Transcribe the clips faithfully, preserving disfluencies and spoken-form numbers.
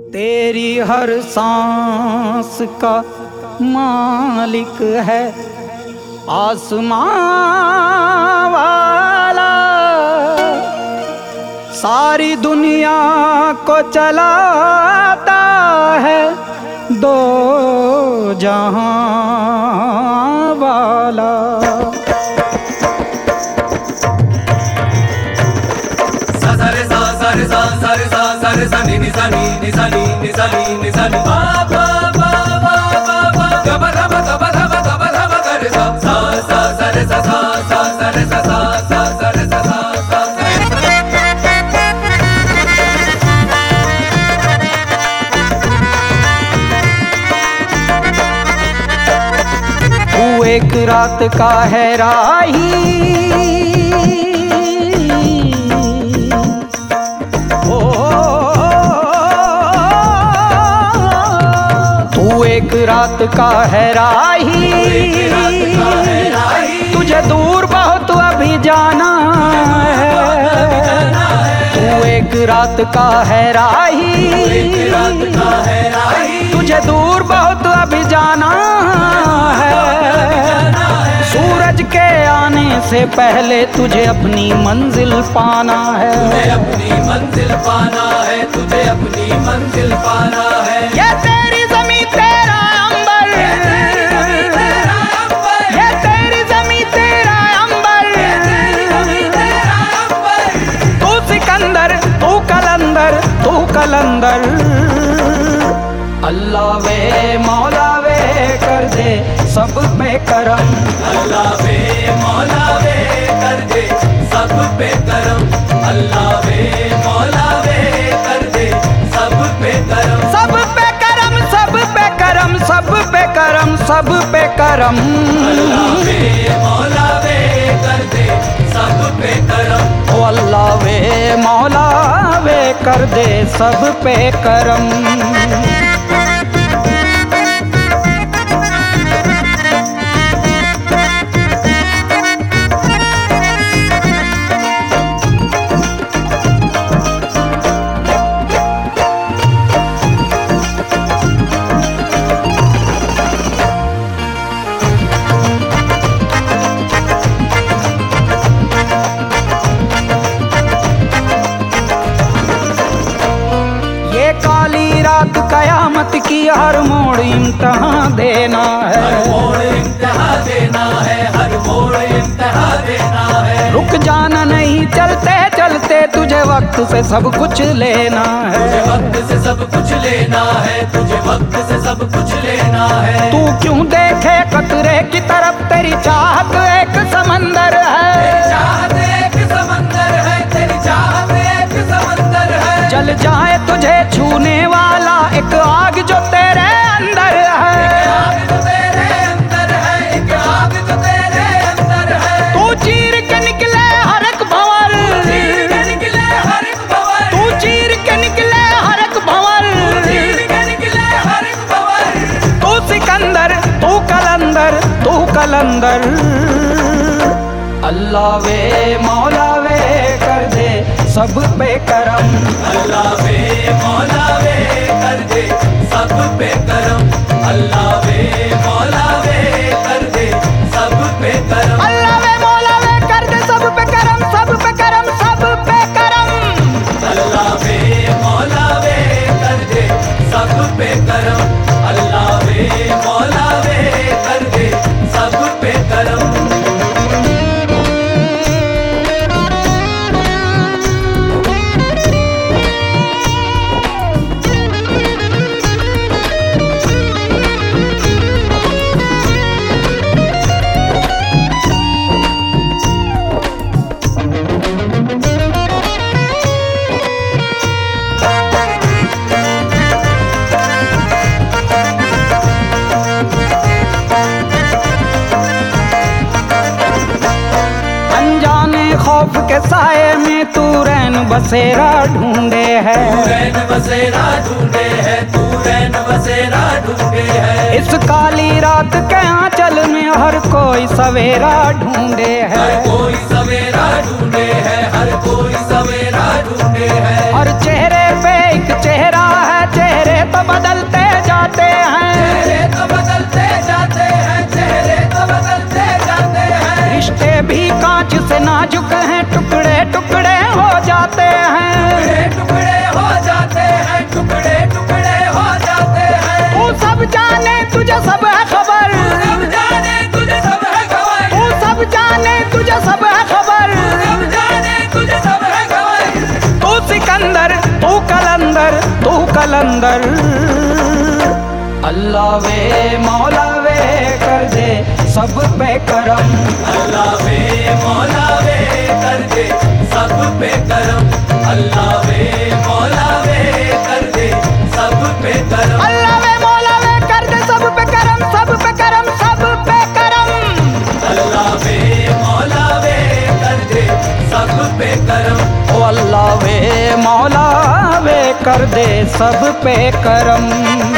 तेरी हर सांस का मालिक है आसमां वाला, सारी दुनिया को चलाता है दो जहां वाला। तू एक रात का है राही, एक रात का है राही, तुझे दूर बहुत अभी जाना है। तू एक रात का है राही, तुझे दूर बहुत अभी जाना है। सूरज के आने से पहले तुझे अपनी मंजिल पाना है, तुझे अपनी मंजिल पाना है, तुझे अपनी मंजिल पाना है। ये तेरी ज़मीं तेरा अंबर, ये तेरी ज़मीं तेरा अंबर, तू सिकंदर तू कलंदर तू कलंदर। अल्लाह वे मौला वे कर दे सब पे करम, अल्लाह वे मौला वे कर दे सब पे करम, अल्लाह वे मौला वे कर दे सब पे करम, सब पे करम सब पे करम सब पे करम सब पे करम। अल्लाह वे मौला वे कर दे सब पे करम, ओ अल्लाह वे मौला वे कर दे सब पे करम। काली रात कयामत की हर मोड़ इम्तिहान देना है, हर मोड़ इम्तिहान देना है, हर मोड़ इम्तिहान देना है। रुक जाना नहीं चलते चलते तुझे वक्त से सब कुछ लेना है, तुझे वक्त से सब कुछ लेना है, तुझे वक्त से सब कुछ लेना है। तू क्यों देखे कतरे की तरफ, तेरी चाहत एक समंदर है, तेरी चाहत एक समंदर है, तेरी चाहत एक समंदर है। जल जाए तुझे छूने वाला एक आग जो तेरे अंदर है, एक आग जो तेरे अंदर है, एक आग जो तेरे अंदर है। तू चीर के निकले हर एक भंवर, चीर के निकले हर एक भंवर, तू चीर के निकले हर एक भंवर, चीर के निकले हर एक भंवर। तू सिकंदर तू कलंदर तू कलंदर। अल्लाह वे मौला वे कर दे सब पे करम, अल्लाह वे मौला वे कर दे सब पे करम, अल्लाह वे मौला वे कर दे सब पे करम, अल्लाह वे मौला वे कर दे सब पे करम सब पे करम सब पे करम। अल्लाह वे मौला वे कर दे सब पे करम, अल्लाह वे मौला वे कर दे सब पे करम। खौफ के साए में तू रैन बसेरा ढूंढे है, तू रैन बसेरा ढूंढे है, तू रैन बसेरा ढूंढे है। इस काली रात के आंचल में हर कोई सवेरा ढूंढे है, हर कोई सवेरा ढूंढे है, हर कोई सवेरा ढूंढे है। हर चेहरे पे एक चेहरा है, चेहरे जाने तुझे सब है खबर, सब जाने तुझे सब है खबर। तू सिकंदर तू कलंदर तू कलंदर। अल्लाह वे मौला वे कर दे सब पे करम, अल्लाह वे मौला वे कर दे सब पे करम, अल्लाह वे मौला वे कर दे सब पे करम, अल्लाह वे मौला वे कर दे सब पे करम, सब पे करम सब पे करम। अल्लाह वे मौला वे कर दे सब पे करम, ओ अल्लाह वे मौला वे कर दे सब पे करम।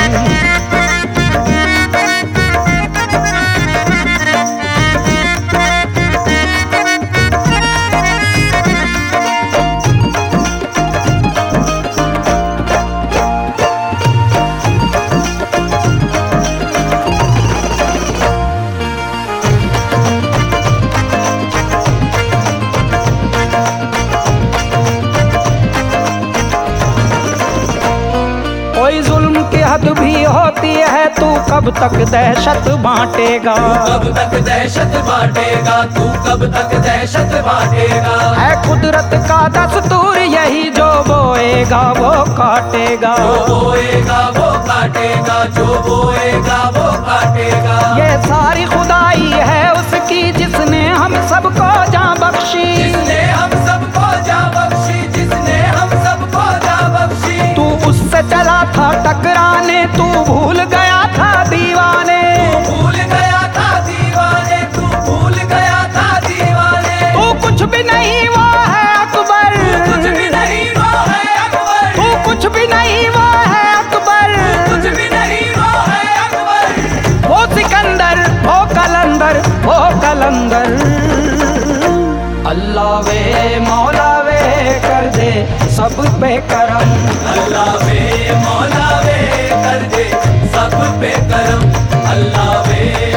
कोई जुल्म की हद भी होती है, तू कब तक दहशत बांटेगा, कब तक दहशत बांटेगा, तू कब तक दहशत बांटेगा। है कुदरत का दस्तूर यही, जो बोएगा वो काटेगा, जो बोएगा वो काटेगा, जो बोएगा वो काटेगा। ये सारी खुदाई है उसकी जिसने हम सबको जान बख्शी, जिसने हम सबको जा बख्शी, जिसने हम सबको जा बख्शी। तू उससे चला था टकराने, तू भूल गया था दीवाने, तू भूल गया था दीवाने, तू भूल गया था दीवाने। तू कुछ भी नहीं वो है अकबर, कुछ भी नहीं वो है अकबर, तू कुछ भी नहीं वो है अकबर, कुछ भी नहीं वो है अकबर। वो सिकंदर वो कलंदर वो कलंदर। अल्लाह वे मौला वे कर दे सब पे करम, अल्लाह वे मौला वे कर दे सब पे करम, अल्लाह वे